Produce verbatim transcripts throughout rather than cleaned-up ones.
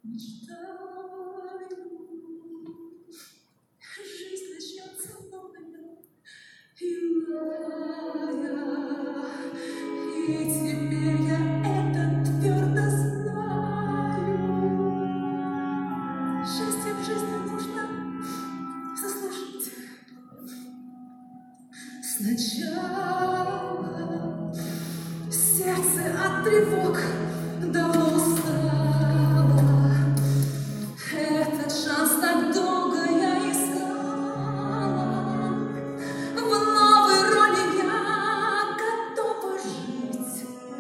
Мечтаю, жизнь начнется новая, иная, и теперь я это твердо знаю. Счастье в жизни нужно заслужить сначала. Сердце от тревог давно устало. Этот шанс так долго я искала. В новой роли я готова жить.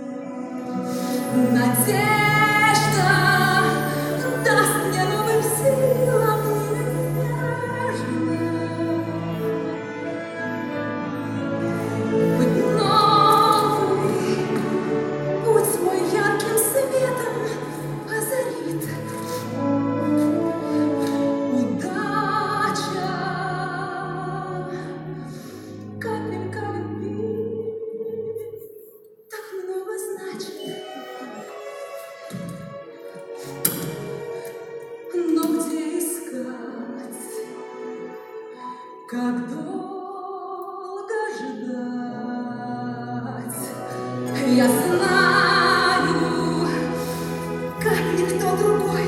Надежда даст мне новым силам нежно. Быть новый, путь мой ярким светом озарит. Удача, капелька любви, так много значит. Но где искать, как долго ждать? Я знаю, как никто другой.